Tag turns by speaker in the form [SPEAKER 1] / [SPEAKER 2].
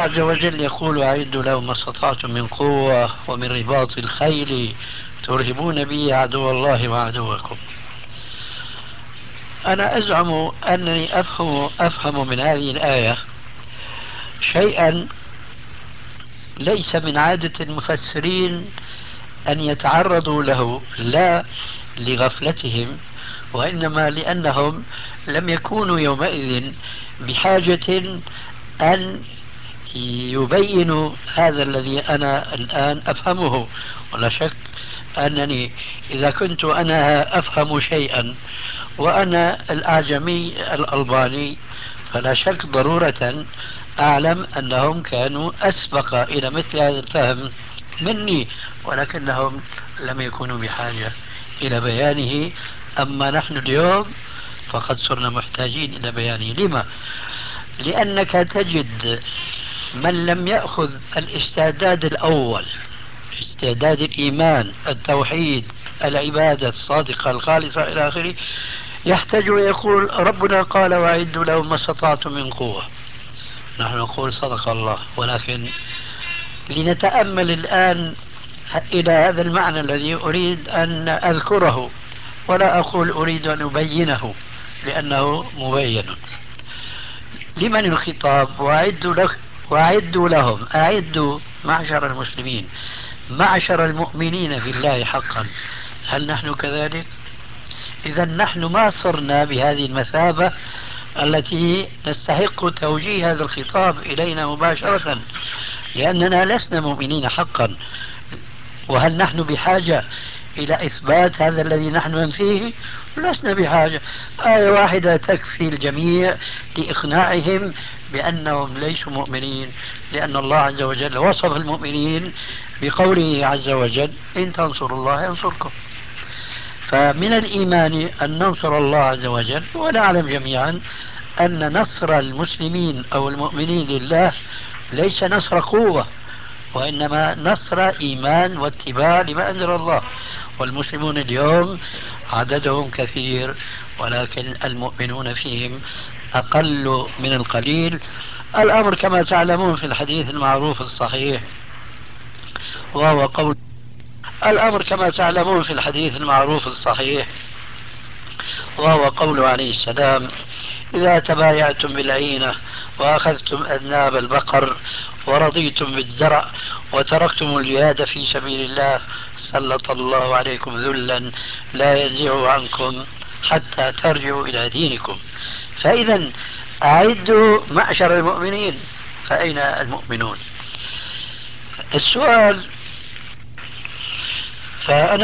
[SPEAKER 1] عز وجل يقول: أعدوا لهم ما استطعتم من قوة ومن رباط الخيل ترهبون به عدو الله وعدوكم. أنا أزعم أنني أفهم من هذه الآية شيئا ليس من عادة المفسرين أن يتعرضوا له، لا لغفلتهم وإنما لأنهم لم يكونوا يومئذ بحاجة أن يبينوا هذا الذي أنا الآن أفهمه. ولا شك أنني إذا كنت أنا أفهم شيئا وأنا الأعجمي الألباني فلا شك ضرورة أعلم أنهم كانوا أسبق إلى مثل هذا الفهم مني، ولكنهم لم يكونوا بحاجة إلى بيانه. أما نحن اليوم فقد صرنا محتاجين إلى بيانه. لما؟ لأنك تجد من لم يأخذ الاستعداد الأول، استعداد الإيمان، التوحيد، العبادة الصادقة الخالصة إلى آخره، يحتاج ويقول: ربنا قال وأعدوا لهم ما استطعتم من قوة. نحن نقول صدق الله، ولكن لنتأمل الآن إلى هذا المعنى الذي أريد أن أذكره، ولا أقول أريد أن أبينه لأنه مبين. لمن الخطاب؟ وأعدوا لهم. أعدوا معشر المسلمين، معشر المؤمنين في الله حقا. هل نحن كذلك؟ إذا نحن ما صرنا بهذه المثابة التي نستحق توجيه هذا الخطاب إلينا مباشرة، لأننا لسنا مؤمنين حقا. وهل نحن بحاجة إلى إثبات هذا الذي نحن ننفيه؟ لسنا بحاجة. آية واحدة تكفي الجميع لإقناعهم بأنهم ليسوا مؤمنين، لأن الله عز وجل وصف المؤمنين بقوله عز وجل: إن تنصروا الله ينصركم. فمن الإيمان أن ننصر الله عز وجل، ونعلم جميعا أن نصر المسلمين أو المؤمنين لله ليس نصر قوة، وإنما نصر إيمان واتباع لما أنزل الله. والمسلمون اليوم عددهم كثير، ولكن المؤمنون فيهم أقل من القليل. الأمر كما تعلمون في الحديث المعروف الصحيح، وهو قول الأمر كما تعلمون في الحديث المعروف الصحيح وهو قوله عليه السلام: إذا تبايعتم بالعينة وأخذتم أذناب البقر ورضيتم بالزرع وتركتم الجهاد في سبيل الله سلط الله عليكم ذلا لا ينزع عنكم حتى ترجعوا إلى دينكم. فإذا أعدوا معشر المؤمنين، فأين المؤمنون؟ السؤال. فأنا